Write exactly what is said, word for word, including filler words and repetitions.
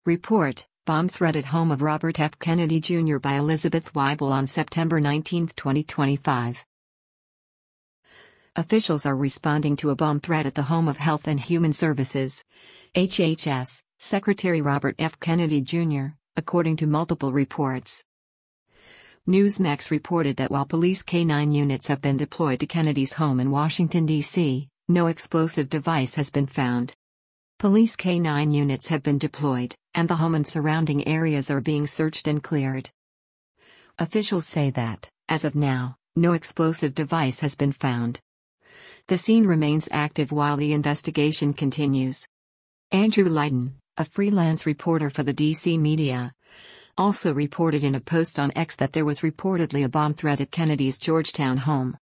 Report: Bomb threat at home of Robert F. Kennedy Junior by Elizabeth Weibel on September nineteenth, twenty twenty-five. Officials are responding to a bomb threat at the home of Health and Human Services (H H S) Secretary Robert F. Kennedy Junior, according to multiple reports. Newsmax reported that while police K nine units have been deployed to Kennedy's home in Washington, D C, no explosive device has been found. Police K nine units have been deployed, and the home and surrounding areas are being searched and cleared. Officials say that, as of now, no explosive device has been found. The scene remains active while the investigation continues. Andrew Lydon, a freelance reporter for the D C media, also reported in a post on X that there was reportedly a bomb threat at Kennedy's Georgetown home.